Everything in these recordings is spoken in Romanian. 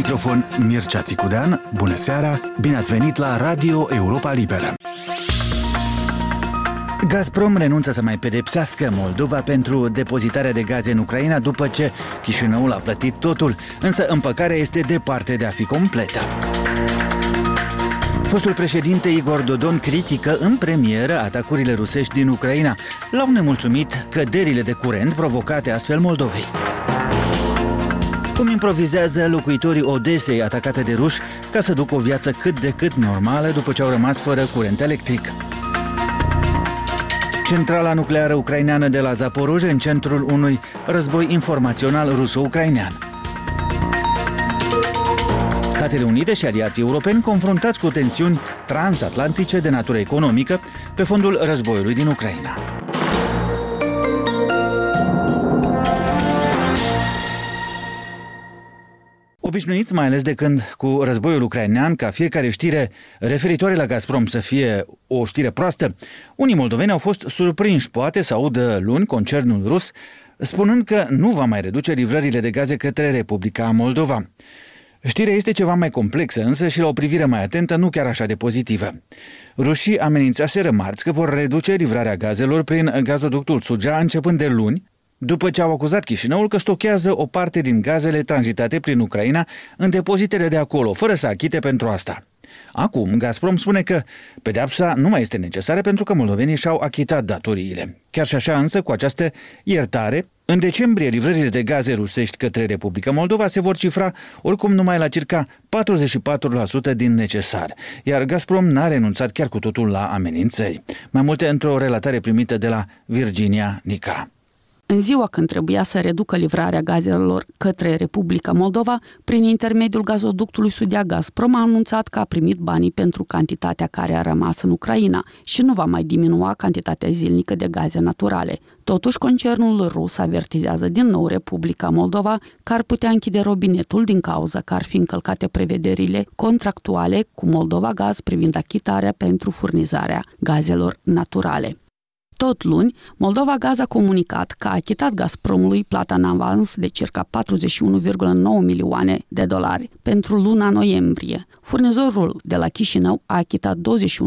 microfon Mircea Țicudean. Bună seara, bine ați venit la Radio Europa Liberă. Gazprom renunță să mai pedepsească Moldova pentru depozitarea de gaze în Ucraina după ce Chișinăul a plătit totul, însă împăcarea este departe de a fi completă. Fostul președinte Igor Dodon critică în premieră atacurile rusești din Ucraina. L-au nemulțumit căderile de curent provocate astfel Moldovei. Cum improvizează locuitorii Odesei atacate de ruși ca să ducă o viață cât de cât normală după ce au rămas fără curent electric. Centrala nucleară ucraineană de la Zaporozhye în centrul unui război informațional ruso-ucrainean. Statele Unite și aliații europeni confruntați cu tensiuni transatlantice de natură economică pe fondul războiului din Ucraina. Obișnuiți, mai ales de când cu războiul ucrainean, ca fiecare știre referitoare la Gazprom să fie o știre proastă, unii moldoveni au fost surprinși, poate, să audă luni concernul rus spunând că nu va mai reduce livrările de gaze către Republica Moldova. Știrea este ceva mai complexă, însă și la o privire mai atentă nu chiar așa de pozitivă. Rușii amenințaseră marți că vor reduce livrarea gazelor prin gazoductul Sugea începând de luni, după ce au acuzat Chișinăul că stochează o parte din gazele tranzitate prin Ucraina în depozitele de acolo, fără să achite pentru asta. Acum, Gazprom spune că pedeapsa nu mai este necesară pentru că moldovenii și-au achitat datoriile. Chiar și așa, însă, cu această iertare, în decembrie livrările de gaze rusești către Republica Moldova se vor cifra oricum numai la circa 44% din necesar, iar Gazprom n-a renunțat chiar cu totul la amenințări. Mai multe într-o relatare primită de la Virginia Nica. În ziua când trebuia să reducă livrarea gazelor către Republica Moldova, prin intermediul gazoductului Sudea, Gazprom a anunțat că a primit banii pentru cantitatea care a rămas în Ucraina și nu va mai diminua cantitatea zilnică de gaze naturale. Totuși, concernul rus avertizează din nou Republica Moldova că ar putea închide robinetul din cauza că ar fi încălcate prevederile contractuale cu Moldova Gaz privind achitarea pentru furnizarea gazelor naturale. Tot luni, Moldova Gaz a comunicat că a achitat Gazpromului plata în avans de circa 41,9 milioane de dolari pentru luna noiembrie. Furnizorul de la Chișinău a achitat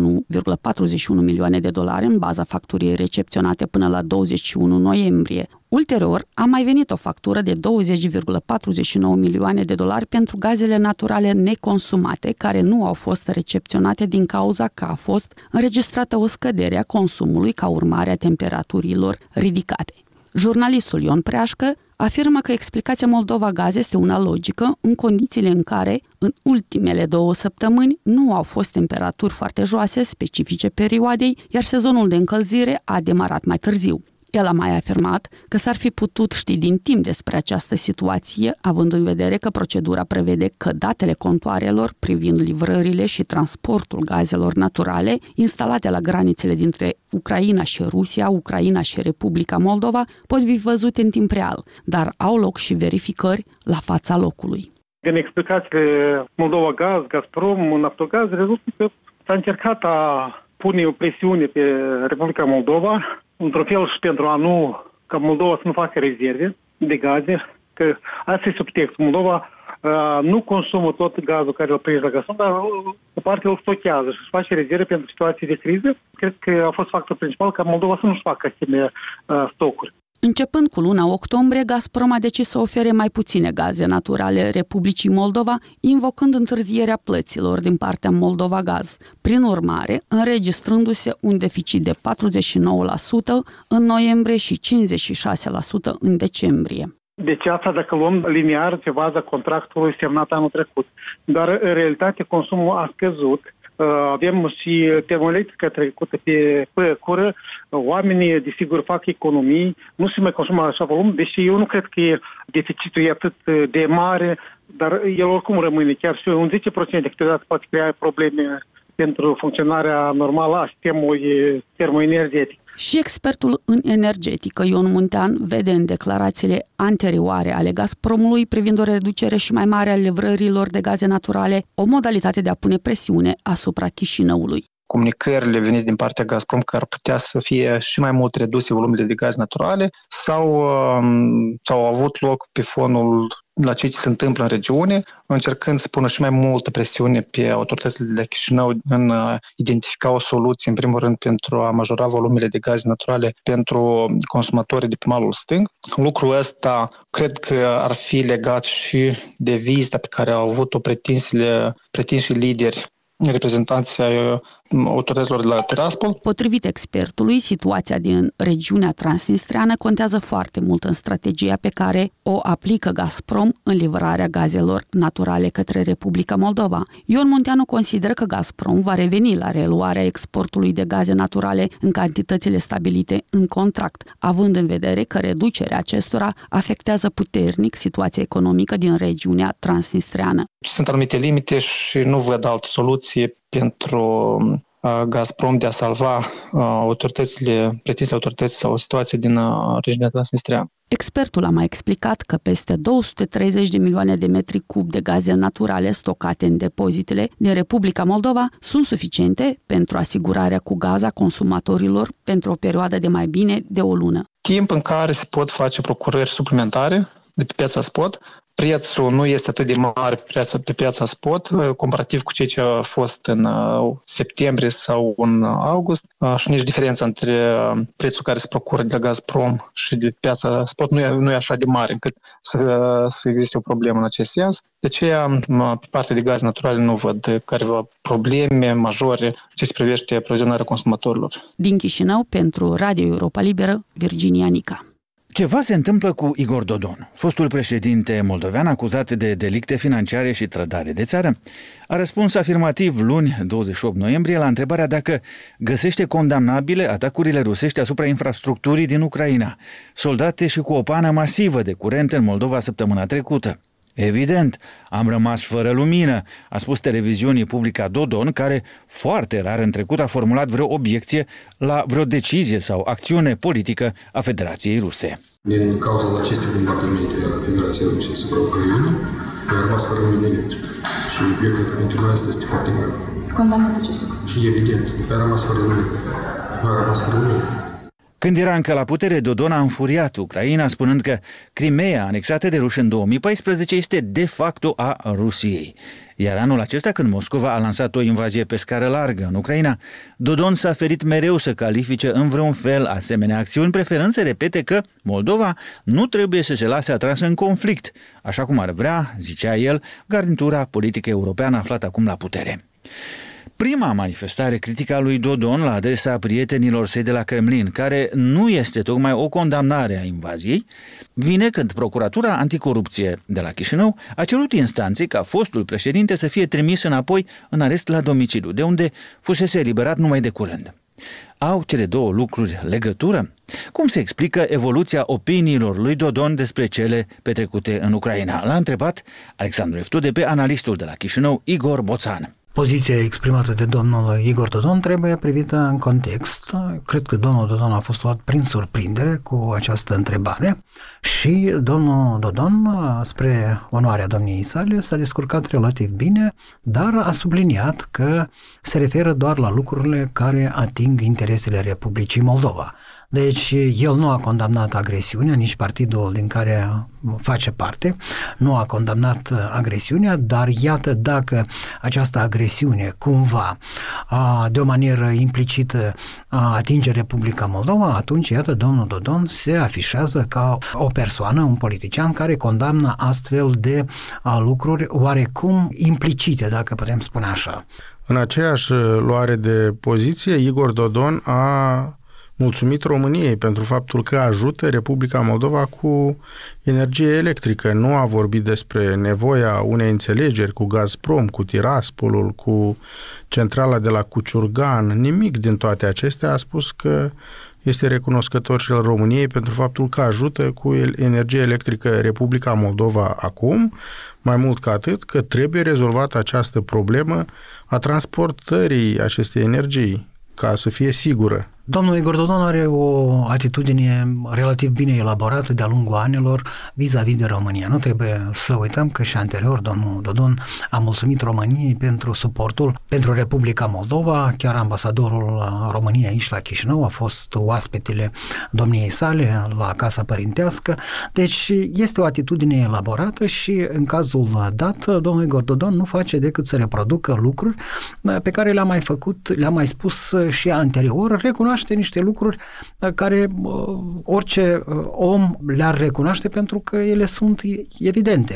21,41 milioane de dolari în baza facturii recepționate până la 21 noiembrie. Ulterior, a mai venit o factură de 20,49 milioane de dolari pentru gazele naturale neconsumate, care nu au fost recepționate din cauza că a fost înregistrată o scădere a consumului ca urmare a temperaturilor ridicate. Jurnalistul Ion Preașcă afirmă că explicația Moldova Gaz este una logică în condițiile în care, în ultimele 2 săptămâni, nu au fost temperaturi foarte joase specifice perioadei, iar sezonul de încălzire a demarat mai târziu. El a mai afirmat că s-ar fi putut ști din timp despre această situație, având în vedere că procedura prevede că datele contoarelor privind livrările și transportul gazelor naturale instalate la granițele dintre Ucraina și Rusia, Ucraina și Republica Moldova pot fi văzute în timp real, dar au loc și verificări la fața locului. Din explicațiile Moldova Gaz, Gazprom, Naftogaz, rezultă că s-a încercat a pune o presiune pe Republica Moldova, într-un fel și pentru a nu, ca Moldova să nu facă rezerve de gaze, că asta este subtextul. Moldova nu consumă tot gazul care îl prinde la Gazprom, dar o parte îl stochează și își face rezerve pentru situații de criză. Cred că a fost factorul principal ca Moldova să nu-și facă asemenea stocuri. Începând cu luna octombrie, Gazprom a decis să ofere mai puține gaze naturale Republicii Moldova, invocând întârzierea plăților din partea Moldova Gaz. Prin urmare, înregistrându-se un deficit de 49% în noiembrie și 56% în decembrie. Deci asta dacă luăm linear pe baza contractului semnat anul trecut. Dar în realitate consumul a scăzut. Avem și termoelectrica trecută pe cură, oamenii desigur fac economii, nu se mai consumă așa volum, deși eu nu cred că deficitul e atât de mare, dar el oricum rămâne, chiar și un 10% câteodată poate crea probleme pentru funcționarea normală a sistemului termoenergetic. Și expertul în energetică, Ion Muntean, vede în declarațiile anterioare ale Gazpromului privind o reducere și mai mare a livrărilor de gaze naturale o modalitate de a pune presiune asupra Chișinăului. comunicările venite din partea Gazprom că ar putea să fie și mai mult reduse volumele de gaze naturale sau au avut loc pe fonul la ce se întâmplă în regiune, încercând să pună și mai multă presiune pe autoritățile de la Chișinău în a identifica o soluție, în primul rând, pentru a majora volumele de gaze naturale pentru consumatorii de pe malul stâng. Lucrul ăsta cred că ar fi legat și de vizita pe care au avut-o pretinși lideri, reprezentanții ai autorităților de la Tiraspol. Potrivit expertului, situația din regiunea transnistreană contează foarte mult în strategia pe care o aplică Gazprom în livrarea gazelor naturale către Republica Moldova. Ion Munteanu consideră că Gazprom va reveni la reluarea exportului de gaze naturale în cantitățile stabilite în contract, având în vedere că reducerea acestora afectează puternic situația economică din regiunea transnistreană. Sunt anumite limite și nu văd altă soluție pentru Gazprom de a salva pretinsele autorități sau situația din regiunea transnistreană. Expertul a mai explicat că peste 230 de milioane de metri cub de gaze naturale stocate în depozitele din Republica Moldova sunt suficiente pentru asigurarea cu gaz a consumatorilor pentru o perioadă de mai bine de o lună. Timp în care se pot face procurări suplimentare de pe piața spot. Prețul nu este atât de mare pe piața spot, comparativ cu ceea ce a fost în septembrie sau în august, și nici diferența între prețul care se procură de la Gazprom și de piața spot nu e așa de mare încât să existe o problemă în acest sens. De aceea, pe partea de gaze naturale nu văd careva probleme majore ce se privește aprovizionarea consumatorilor. Din Chișinău, pentru Radio Europa Liberă, Virginia Nica. Ceva se întâmplă cu Igor Dodon, fostul președinte moldovean acuzat de delicte financiare și trădare de țară. A răspuns afirmativ luni, 28 noiembrie, la întrebarea dacă găsește condamnabile atacurile rusești asupra infrastructurii din Ucraina, soldate și cu o pană masivă de curent în Moldova săptămâna trecută. Evident, am rămas fără lumină, a spus televiziunii Publica Dodon, care foarte rar în trecut a formulat vreo obiecție la vreo decizie sau acțiune politică a Federației Ruse. Din cauza acestei bombardamente a Federației Ruse asupra Ucrainei, a rămas fără lumină electrică. Și eu cred că pentru noi asta este foarte grav. Condamnați acest lucru? Evident, a rămas fără lumină. Când era încă la putere, Dodon a înfuriat Ucraina, spunând că Crimeea, anexată de ruși în 2014, este de facto a Rusiei. Iar anul acesta, când Moscova a lansat o invazie pe scară largă în Ucraina, Dodon s-a ferit mereu să califice în vreun fel asemenea acțiuni, preferând să repete că Moldova nu trebuie să se lase atrasă în conflict, așa cum ar vrea, zicea el, garnitura politică europeană aflată acum la putere. Prima manifestare critică a lui Dodon la adresa prietenilor săi de la Kremlin, care nu este tocmai o condamnare a invaziei, vine când Procuratura Anticorupție de la Chișinău a cerut instanței ca fostul președinte să fie trimis înapoi în arest la domiciliu, de unde fusese eliberat numai de curând. Au cele două lucruri legătură? Cum se explică evoluția opiniilor lui Dodon despre cele petrecute în Ucraina? L-a întrebat Alexandru Eftude pe analistul de la Chișinău, Igor Boțan. Poziția exprimată de domnul Igor Dodon trebuie privită în context. Cred că domnul Dodon a fost luat prin surprindere cu această întrebare și domnul Dodon, spre onoarea domniei sale, s-a descurcat relativ bine, dar a subliniat că se referă doar la lucrurile care ating interesele Republicii Moldova. Deci el nu a condamnat agresiunea, nici partidul din care face parte nu a condamnat agresiunea, dar iată, dacă această agresiune cumva de o manieră implicită atinge Republica Moldova, atunci iată, domnul Dodon se afișează ca o persoană, un politician care condamnă astfel de lucruri oarecum implicite, dacă putem spune așa. În aceeași luare de poziție, Igor Dodon a mulțumit României pentru faptul că ajută Republica Moldova cu energie electrică. Nu a vorbit despre nevoia unei înțelegeri cu Gazprom, cu Tiraspolul, cu centrala de la Cuciurgan, nimic din toate acestea. A spus că este recunoscător și al României pentru faptul că ajută cu energie electrică Republica Moldova acum, mai mult ca atât, că trebuie rezolvată această problemă a transportării acestei energii, ca să fie sigură Domnul Igor Dodon are o atitudine relativ bine elaborată de-a lungul anilor vis-a-vis de România. Nu trebuie să uităm că și anterior domnul Dodon a mulțumit României pentru suportul pentru Republica Moldova, chiar ambasadorul României aici la Chișinău a fost oaspetele domniei sale la Casa Părintească, deci este o atitudine elaborată și în cazul dat, domnul Igor Dodon nu face decât să reproducă lucruri pe care le-a mai făcut, le-a mai spus și anterior, recunoaște niște lucruri care orice om le-ar recunoaște pentru că ele sunt evidente.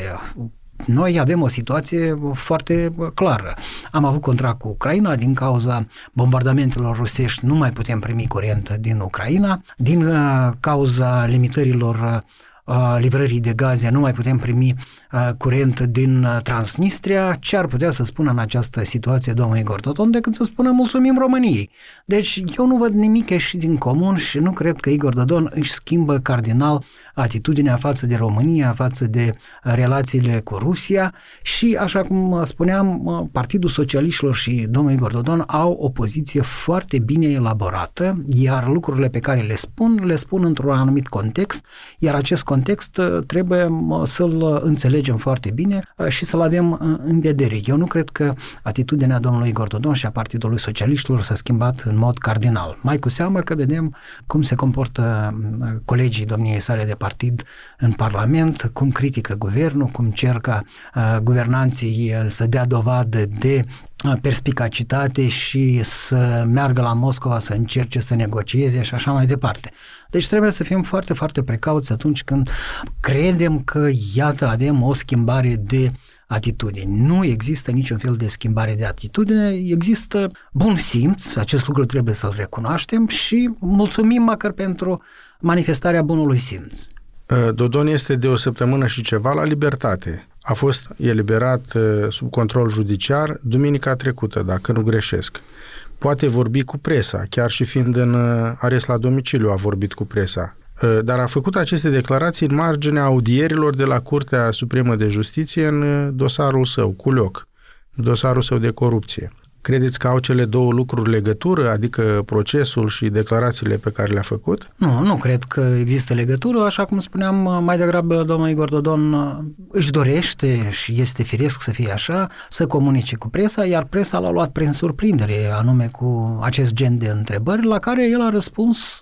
Noi avem o situație foarte clară. Am avut contract cu Ucraina, din cauza bombardamentelor rusești nu mai putem primi curent din Ucraina, din cauza limitărilor livrării de gaze nu mai putem primi curent din Transnistria. Ce ar putea să spună în această situație domnul Igor Dodon decât să spună mulțumim României? Deci eu nu văd nimic ieșit din comun și nu cred că Igor Dodon își schimbă cardinal atitudinea față de România, față de relațiile cu Rusia și, așa cum spuneam, Partidul Socialiștilor și domnul Igor Dodon au o poziție foarte bine elaborată, iar lucrurile pe care le spun într-un anumit context, iar acest context trebuie să-l înțelegem foarte bine și să-l avem în vedere. Eu nu cred că atitudinea domnului Igor Dodon și a Partidului Socialiștilor s-a schimbat în mod cardinal. Mai cu seamă că vedem cum se comportă colegii domniei sale de partid în Parlament, cum critică guvernul, cum cer ca guvernanții să dea dovadă de perspicacitate și să meargă la Moscova să încerce să negocieze și așa mai departe. Deci trebuie să fim foarte, foarte precauți atunci când credem că, iată, avem o schimbare de atitudini. Nu există niciun fel de schimbare de atitudine, există bun simț, acest lucru trebuie să-l recunoaștem și mulțumim măcar pentru manifestarea bunului simț. Dodon este de o săptămână și ceva la libertate. A fost eliberat sub control judiciar duminica trecută, dacă nu greșesc. Poate vorbi cu presa, chiar și fiind în arest la domiciliu a vorbit cu presa. Dar a făcut aceste declarații în marginea audierilor de la Curtea Supremă de Justiție în dosarul său, Culioc, dosarul său de corupție. Credeți că au cele două lucruri legătură, adică procesul și declarațiile pe care le-a făcut? Nu cred că există legătură, așa cum spuneam mai degrabă, domnul Igor Dodon își dorește și este firesc să fie așa, să comunice cu presa, iar presa l-a luat prin surprindere, anume cu acest gen de întrebări, la care el a răspuns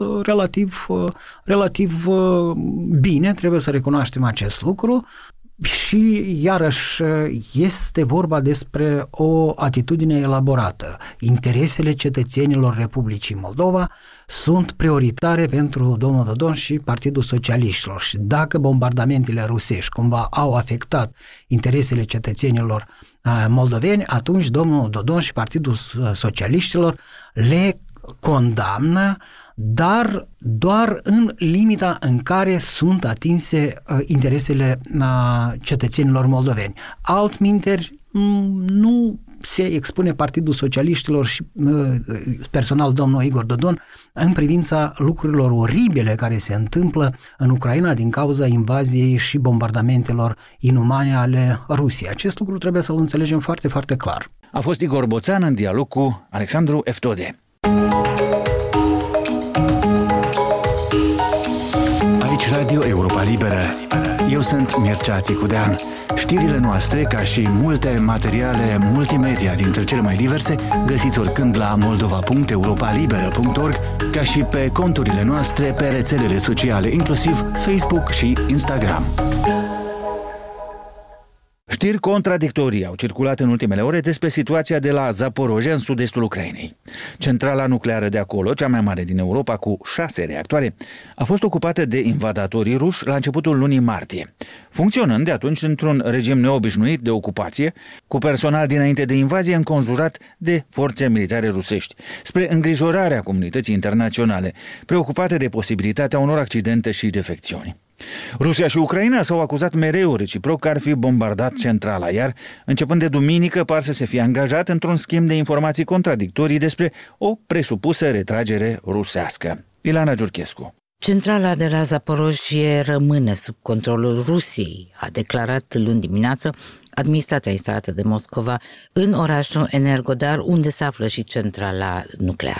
relativ bine, trebuie să recunoaștem acest lucru. Și, iarăși, este vorba despre o atitudine elaborată. Interesele cetățenilor Republicii Moldova sunt prioritare pentru domnul Dodon și Partidul Socialiștilor. Și dacă bombardamentele rusești cumva au afectat interesele cetățenilor moldoveni, atunci domnul Dodon și Partidul Socialiștilor le condamnă, dar doar în limita în care sunt atinse interesele cetățenilor moldoveni. Altminteri, nu se expune Partidul Socialiștilor și personal domnul Igor Dodon în privința lucrurilor oribile care se întâmplă în Ucraina din cauza invaziei și bombardamentelor inumane ale Rusiei. Acest lucru trebuie să-l înțelegem foarte, foarte clar. A fost Igor Boțan în dialog cu Alexandru Eftode. Aici Radio Europa Liberă. Eu sunt Mircea Țicudean. Știrile noastre, ca și multe materiale multimedia dintre cele mai diverse, găsiți oricând la moldova.europalibera.org, ca și pe conturile noastre pe rețelele sociale, inclusiv Facebook și Instagram. Știri contradictorii au circulat în ultimele ore despre situația de la Zaporojia, în sud-estul Ucrainei. Centrala nucleară de acolo, cea mai mare din Europa, cu 6 reactoare, a fost ocupată de invadatorii ruși la începutul lunii martie, funcționând de atunci într-un regim neobișnuit de ocupație, cu personal dinainte de invazie înconjurat de forțe militare rusești, spre îngrijorarea comunității internaționale, preocupate de posibilitatea unor accidente și defecțiuni. Rusia și Ucraina s-au acuzat mereu reciproc că ar fi bombardat centrala, iar începând de duminică par să se fie angajat într-un schimb de informații contradictorii despre o presupusă retragere rusească. Ilana Giurchescu. Centrala de la Zaporojie rămâne sub controlul Rusiei, a declarat luni dimineață administrația instalată de Moscova în orașul Energodar, unde se află și centrala nucleară.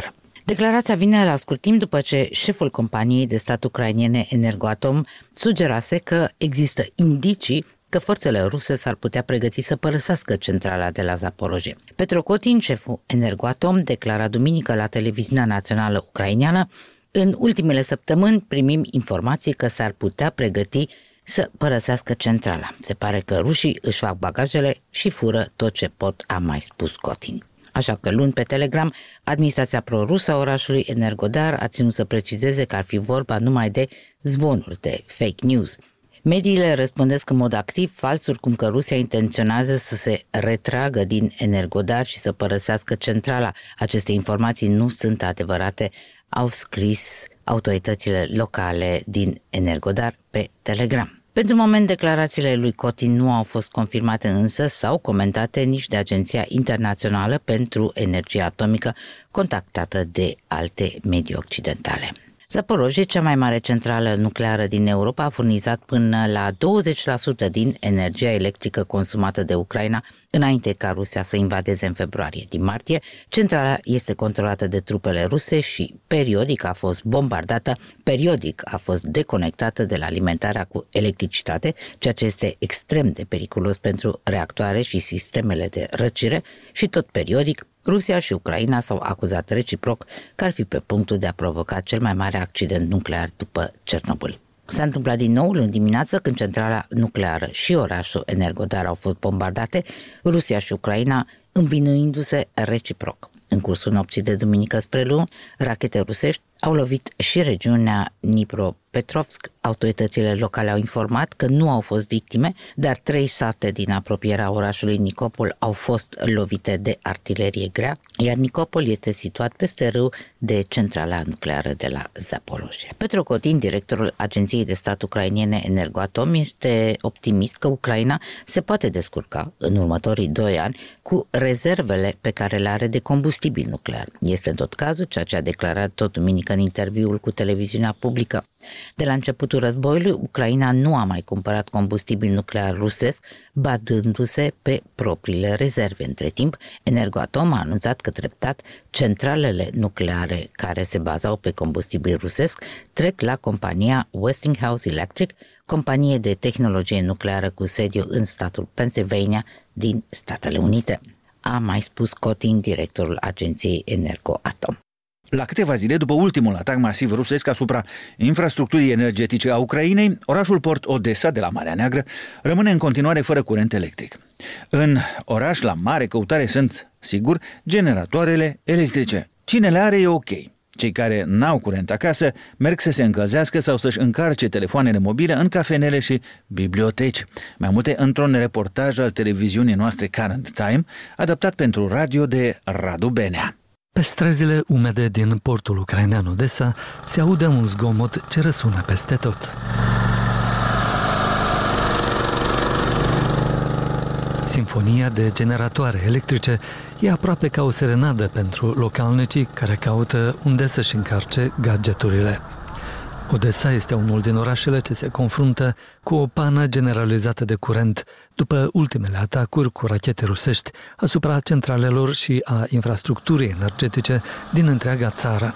Declarația vine la scurt timp după ce șeful companiei de stat ucrainene Energoatom sugerase că există indicii că forțele ruse s-ar putea pregăti să părăsească centrala de la Zaporojie. Petro Cotin, șeful Energoatom, declara duminică la televiziunea națională ucraineană: în ultimele săptămâni primim informații că s-ar putea pregăti să părăsească centrala. Se pare că rușii își fac bagajele și fură tot ce pot, a mai spus Cotin. Așa că luni pe Telegram, administrația pro-rusă a orașului Energodar a ținut să precizeze că ar fi vorba numai de zvonuri, de fake news. Mediile răspândesc în mod activ falsuri cum că Rusia intenționează să se retragă din Energodar și să părăsească centrala. Aceste informații nu sunt adevărate, au scris autoritățile locale din Energodar pe Telegram. Pentru moment, declarațiile lui Cotin nu au fost confirmate însă sau comentate nici de Agenția Internațională pentru Energie Atomică, contactată de alte medii occidentale. Zaporojie, cea mai mare centrală nucleară din Europa, a furnizat până la 20% din energia electrică consumată de Ucraina înainte ca Rusia să invadeze în februarie. Din martie, centrala este controlată de trupele ruse și periodic a fost bombardată, periodic a fost deconectată de la alimentarea cu electricitate, ceea ce este extrem de periculos pentru reactoare și sistemele de răcire, și tot periodic Rusia și Ucraina s-au acuzat reciproc că ar fi pe punctul de a provoca cel mai mare accident nuclear după Cernobâl. S-a întâmplat din nou luni dimineață, când centrala nucleară și orașul Energodar au fost bombardate, Rusia și Ucraina învinuindu-se reciproc. În cursul nopții de duminică spre luni, rachete rusești au lovit și regiunea Dnipropetrovsk. Autoritățile locale au informat că nu au fost victime, dar 3 sate din apropierea orașului Nicopol au fost lovite de artilerie grea, iar Nicopol este situat peste râu de centrala nucleară de la Zaporojie. Petro Cotin, directorul Agenției de Stat ucrainene Energoatom, este optimist că Ucraina se poate descurca în următorii 2 ani cu rezervele pe care le are de combustibil nuclear. Este în tot cazul ceea ce a declarat tot duminică în interviul cu televiziunea publică. De la începutul războiului, Ucraina nu a mai cumpărat combustibil nuclear rusesc, bazându-se pe propriile rezerve. Între timp, Energoatom a anunțat că treptat centralele nucleare care se bazau pe combustibil rusesc trec la compania Westinghouse Electric, companie de tehnologie nucleară cu sediu în statul Pennsylvania din Statele Unite, a mai spus Cotin, directorul agenției Energoatom. La câteva zile după ultimul atac masiv rusesc asupra infrastructurii energetice a Ucrainei, orașul port Odessa de la Marea Neagră rămâne în continuare fără curent electric. În oraș, la mare căutare sunt, sigur, generatoarele electrice. Cine le are e ok. Cei care n-au curent acasă merg să se încălzească sau să-și încarce telefoanele mobile în cafenele și biblioteci. Mai multe într-un reportaj al televiziunii noastre Current Time, adaptat pentru radio de Radu Benea. Pe străzile umede din portul ucrainean Odessa se aude un zgomot ce răsună peste tot. Sinfonia de generatoare electrice e aproape ca o serenadă pentru localnicii care caută unde să-și încarce gadgeturile. Odessa este unul din orașele ce se confruntă cu o pană generalizată de curent după ultimele atacuri cu rachete rusești asupra centralelor și a infrastructurii energetice din întreaga țară.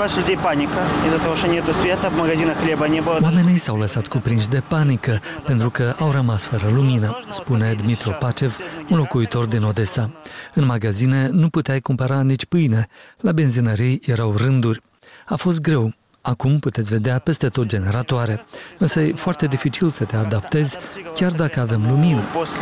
Oamenii s-au lăsat cuprinși de panică pentru că au rămas fără lumină, spune Dmitro Pacev, un locuitor din Odessa. În magazine nu puteai cumpăra nici pâine, la benzinării erau rânduri. A fost greu. Acum puteți vedea peste tot generatoare, însă e foarte dificil să te adaptezi, chiar dacă avem lumină.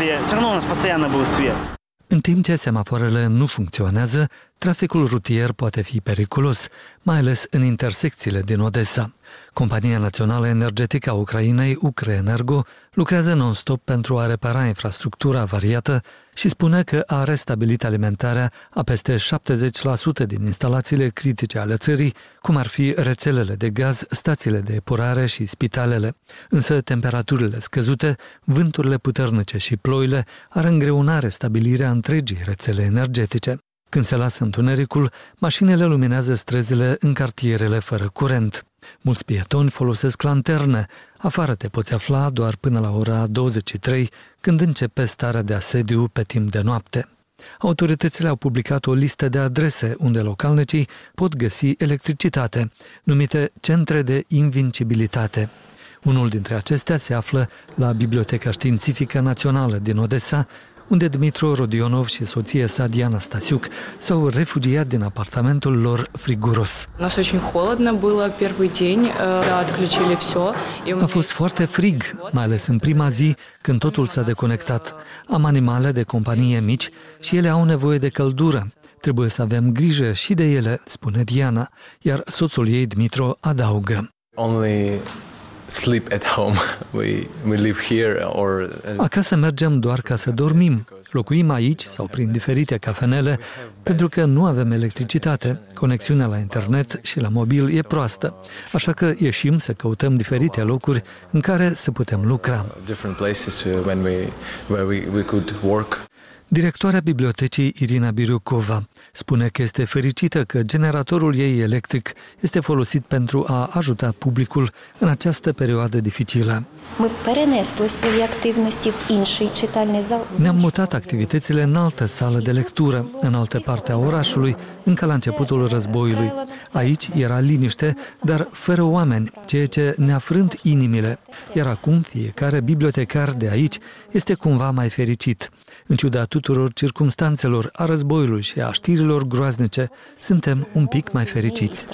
În timp ce semafoarele nu funcționează, traficul rutier poate fi periculos, mai ales în intersecțiile din Odessa. Compania Națională Energetică a Ucrainei, Ukrenergo, lucrează non-stop pentru a repara infrastructura avariată și spune că a restabilit alimentarea a peste 70% din instalațiile critice ale țării, cum ar fi rețelele de gaz, stațiile de epurare și spitalele. Însă temperaturile scăzute, vânturile puternice și ploile ar îngreuna restabilirea întregii rețele energetice. Când se lasă întunericul, mașinile luminează străzile în cartierele fără curent. Mulți pietoni folosesc lanterne. Afară te poți afla doar până la ora 23, când începe starea de asediu pe timp de noapte. Autoritățile au publicat o listă de adrese unde localnicii pot găsi electricitate, numite centre de invincibilitate. Unul dintre acestea se află la Biblioteca Științifică Națională din Odessa, unde Dmitru Rodionov și soția sa Diana Stasiuc s-au refugiat din apartamentul lor friguros. A fost foarte frig, mai ales în prima zi, când totul s-a deconectat. Am animale de companie mici și ele au nevoie de căldură. Trebuie să avem grijă și de ele, spune Diana, iar soțul ei, Dmitru, adaugă. Sleep at home. We live here Acasă mergem doar ca să dormim. Locuim aici sau prin diferite cafenele pentru că nu avem electricitate. Conexiunea la internet și la mobil e proastă. Așa că ieșim să căutăm diferite locuri în care să putem lucra. Different places where we could work. Directoarea bibliotecii Irina Birucova spune că este fericită că generatorul ei electric este folosit pentru a ajuta publicul în această perioadă dificilă. Ne-am mutat activitățile în altă sală de lectură, în altă parte a orașului, încă la începutul războiului. Aici era liniște, dar fără oameni, ceea ce ne-a frânt inimile. Iar acum fiecare bibliotecar de aici este cumva mai fericit. În ciuda tuturor circumstanțelor, a războiului și a știrilor groaznice, suntem un pic mai fericiți.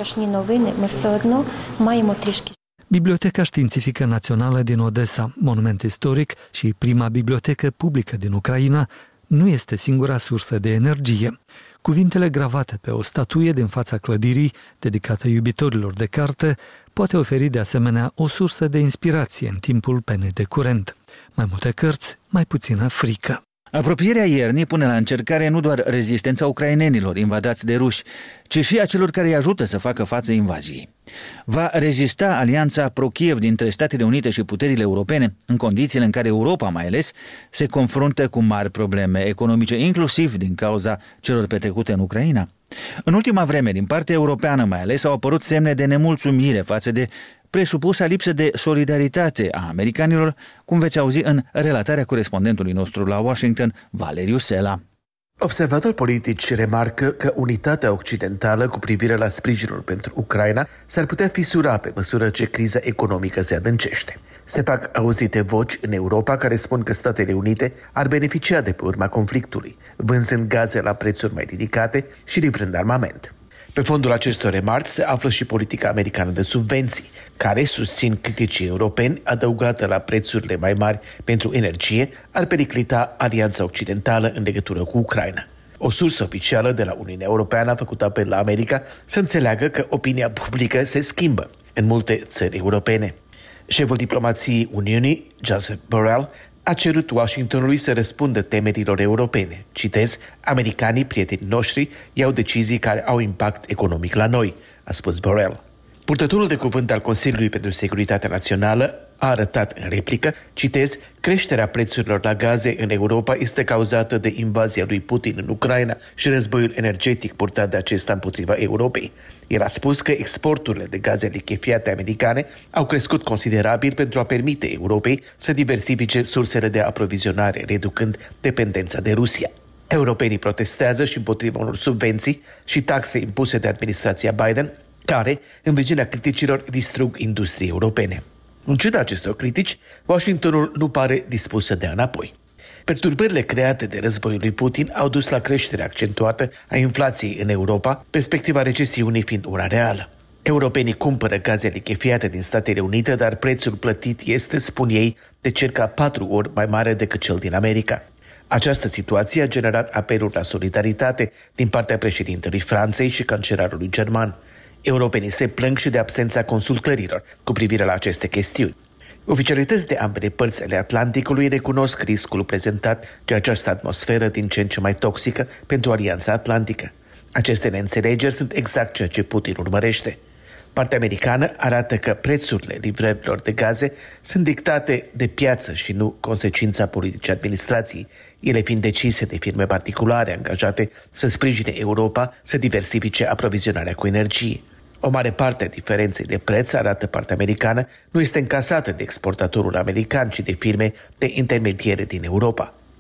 Biblioteca Științifică Națională din Odessa, monument istoric și prima bibliotecă publică din Ucraina, nu este singura sursă de energie. Cuvintele gravate pe o statuie din fața clădirii, dedicată iubitorilor de carte, poate oferi de asemenea o sursă de inspirație în timpul penei de curent. Mai multe cărți, mai puțină frică. Apropierea iernii pune la încercare nu doar rezistența ucrainenilor invadați de ruși, ci și a celor care îi ajută să facă față invaziei. Va rezista alianța pro-Kiev dintre Statele Unite și puterile europene, în condițiile în care Europa, mai ales, se confruntă cu mari probleme economice, inclusiv din cauza celor petrecute în Ucraina? În ultima vreme, din partea europeană mai ales, au apărut semne de nemulțumire față de presupusa lipsă de solidaritate a americanilor, cum veți auzi în relatarea corespondentului nostru la Washington, Valeriu Sela. Observatori politici remarcă că unitatea occidentală cu privire la sprijinul pentru Ucraina s-ar putea fisura pe măsură ce criza economică se adâncește. Se fac auzite voci în Europa care spun că Statele Unite ar beneficia de pe urma conflictului, vânzând gaze la prețuri mai ridicate și livrând armament. Pe fondul acestor remarci se află și politica americană de subvenții, care, susțin criticii europeni, adăugată la prețurile mai mari pentru energie, ar periclita Alianța Occidentală în legătură cu Ucraina. O sursă oficială de la Uniunea Europeană a făcut apel la America să înțeleagă că opinia publică se schimbă în multe țări europene. Șeful diplomației Uniunii, Joseph Borrell, a cerut Washingtonului să răspundă temerilor europene. Citez, americanii, prietenii noștri, iau decizii care au impact economic la noi, a spus Borrell. Purtătorul de cuvânt al Consiliului pentru Securitatea Națională a arătat în replică, citez, creșterea prețurilor la gaze în Europa este cauzată de invazia lui Putin în Ucraina și războiul energetic purtat de acesta împotriva Europei. El a spus că exporturile de gaze lichefiate americane au crescut considerabil pentru a permite Europei să diversifice sursele de aprovizionare, reducând dependența de Rusia. Europenii protestează și împotriva unor subvenții și taxe impuse de administrația Biden, care, în virginea criticilor, distrug industrii europene. În ciuda acestor critici, Washingtonul nu pare dispus să dea înapoi. Perturbările create de războiul lui Putin au dus la creșterea accentuată a inflației în Europa, perspectiva recesiunii fiind una reală. Europenii cumpără gaze lichefiate din Statele Unite, dar prețul plătit este, spun ei, de circa 4 ori mai mare decât cel din America. Această situație a generat apeluri la solidaritate din partea președintelui Franței și cancelarului german. Europenii se plâng și de absența consultărilor cu privire la aceste chestiuni. Oficialități de ambele părți ale Atlanticului recunosc riscul prezentat de această atmosferă din ce în ce mai toxică pentru Alianța Atlantică. Aceste neînțelegeri sunt exact ceea ce Putin urmărește. Partea americană arată că prețurile livrărilor de gaze sunt dictate de piață și nu consecința politicii administrației, ele fiind decise de firme particulare angajate să sprijine Europa să diversifice aprovizionarea cu energie. O mare parte a diferenței de preț, arată partea americană, nu este încasată de exportatorul american, ci de firme de intermediere din Europa.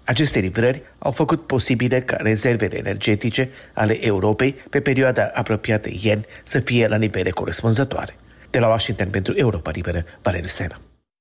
Aceste livrări au făcut posibile ca rezervele energetice ale Europei pe perioada apropiată ieri să fie la nivele corespunzătoare. De la Washington pentru Europa Liberă, Valeriu Sena.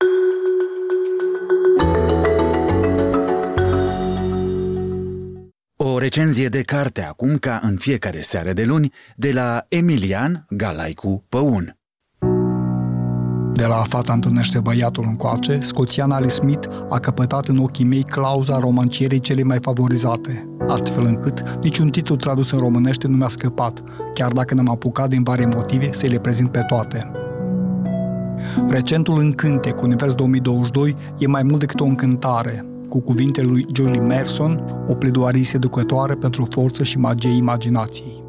O recenzie de carte acum, ca în fiecare seară de luni, de la Emilian Galaicu Păun. De la Fata întâlnește băiatul încoace, scoțiana Alice Smith a căpătat în ochii mei clauza romancierii cele mai favorizate, astfel încât niciun titlu tradus în românește nu mi-a scăpat, chiar dacă ne-am apucat din vari motive să le prezint pe toate. Recentul Încântec, Univers 2022, e mai mult decât o încântare, cu cuvintele lui Julie Merson, o pledoarie seducătoare pentru forță și magie imaginației.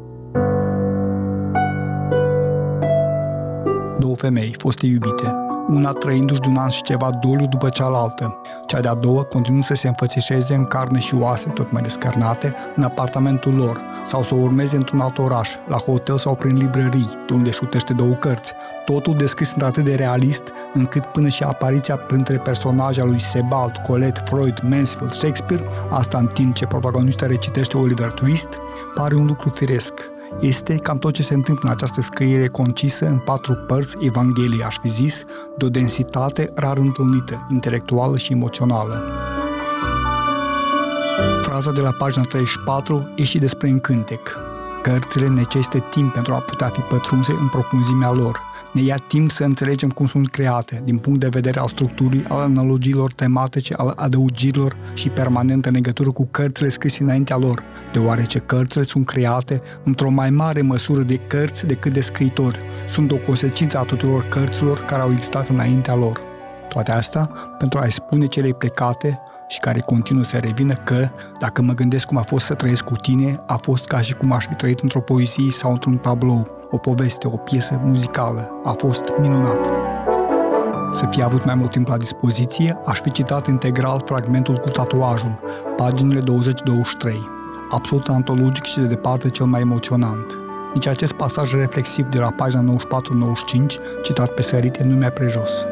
Două femei, foste iubite, una trăindu-și de un an și ceva doliu după cealaltă, cea de-a doua continuând să se înfățișeze în carne și oase tot mai descărnate în apartamentul lor, sau să o urmeze într-un alt oraș, la hotel sau prin librării, de unde își utește două cărți, totul descris într-atât de realist, încât până și apariția printre personaje a lui Sebald, Colette, Freud, Mansfield, Shakespeare, asta în timp ce protagonista recitește Oliver Twist, pare un lucru firesc. Este cam tot ce se întâmplă în această scriere concisă în 4 părți, Evanghelie, aș fi zis, de o densitate rar întâlnită, intelectuală și emoțională. Fraza de la pagina 34 e și despre încântec. Cărțile necesită timp pentru a putea fi pătrunse în profunzimea lor. Ne ia timp să înțelegem cum sunt create, din punct de vedere al structurii, al analogiilor tematice, al adăugirilor și permanent în legătură cu cărțile scrise înaintea lor, deoarece cărțile sunt create într-o mai mare măsură de cărți decât de scriitori. Sunt o consecință a tuturor cărților care au existat înaintea lor. Toate astea pentru a-i spune celei plecate și care continuă să revină că, dacă mă gândesc cum a fost să trăiesc cu tine, a fost ca și cum aș fi trăit într-o poezie sau într-un tablou, o poveste, o piesă muzicală. A fost minunat. Să fi avut mai mult timp la dispoziție, aș fi citat integral fragmentul cu tatuajul, paginile 20-23. Absolut antologic și de departe cel mai emoționant. Nici acest pasaj reflexiv de la pagina 94-95, citat pe sărite, nu mi-a prejos.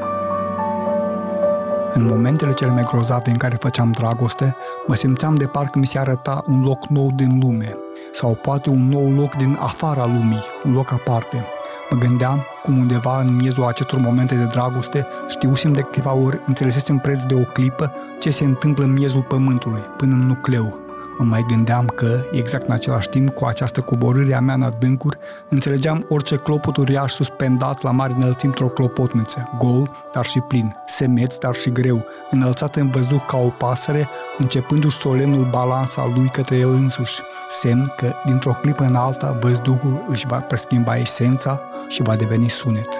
În momentele cele mai grozave în care făceam dragoste, mă simțeam de parcă mi se arăta un loc nou din lume, sau poate un nou loc din afara lumii, un loc aparte. Mă gândeam cum undeva în miezul acestor momente de dragoste știusem de câteva ori, înțelesesem preț de o clipă ce se întâmplă în miezul pământului, până în nucleu. Mă mai gândeam că, exact în același timp, cu această coborâre a mea în adâncuri, înțelegeam orice clopot uriaș suspendat la mari înălțimi într-o clopotniță, gol, dar și plin, semeț, dar și greu, înălțat în văzduh ca o pasăre, începându-și solemnul balans al lui către el însuși, semn că, dintr-o clipă în alta, văzduhul își va preschimba esența și va deveni sunet.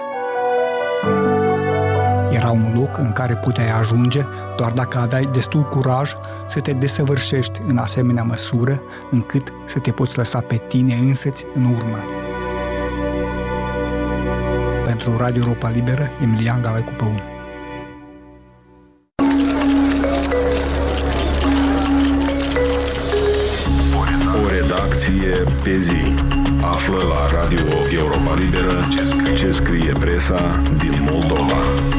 Era un loc în care puteai ajunge doar dacă aveai destul curaj să te desăvârșești în asemenea măsură încât să te poți lăsa pe tine însăți în urmă. Pentru Radio Europa Liberă, Emilian Galaicu Păun. O redacție pe zi. Află la Radio Europa Liberă ce scrie presa din Moldova.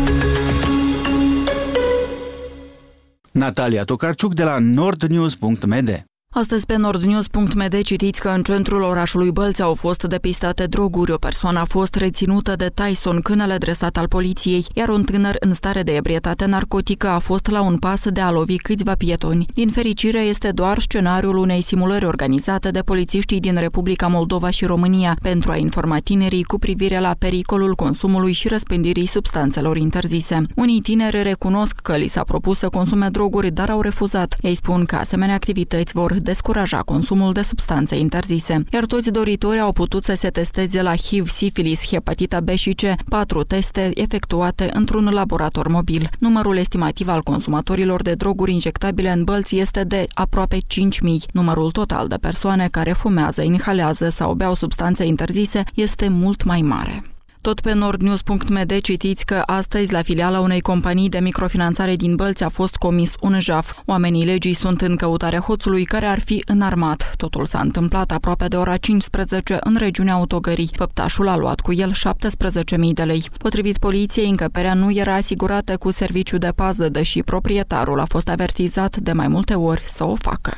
Natalia Tokarczuk de la nordnews.md. Astăzi pe nordnews.md citiți că în centrul orașului Bălți au fost depistate droguri. O persoană a fost reținută de Tyson, câinele dresat al poliției, iar un tânăr în stare de ebrietate narcotică a fost la un pas de a lovi câțiva pietoni. Din fericire, este doar scenariul unei simulări organizate de polițiștii din Republica Moldova și România pentru a informa tinerii cu privire la pericolul consumului și răspândirii substanțelor interzise. Unii tineri recunosc că li s-a propus să consume droguri, dar au refuzat. Ei spun că asemenea activități vor descuraja consumul de substanțe interzise, iar toți doritorii au putut să se testeze la HIV, sifilis, hepatita B și C, 4 teste efectuate într-un laborator mobil. Numărul estimativ al consumatorilor de droguri injectabile în Bălți este de aproape 5.000. Numărul total de persoane care fumează, inhalează sau beau substanțe interzise este mult mai mare. Tot pe nordnews.md citiți că astăzi la filiala unei companii de microfinanțare din Bălți a fost comis un jaf. Oamenii legii sunt în căutarea hoțului care ar fi înarmat. Totul s-a întâmplat aproape de ora 15 în regiunea Autogării. Făptașul a luat cu el 17.000 de lei. Potrivit poliției, încăperea nu era asigurată cu serviciu de pază, deși proprietarul a fost avertizat de mai multe ori să o facă.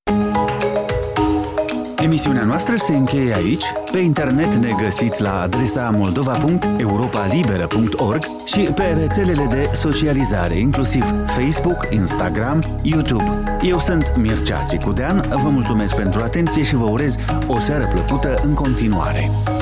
Emisiunea noastră se încheie aici. Pe internet ne găsiți la adresa moldova.europalibera.org și pe rețelele de socializare, inclusiv Facebook, Instagram, YouTube. Eu sunt Mircea Țicudean, vă mulțumesc pentru atenție și vă urez o seară plăcută în continuare.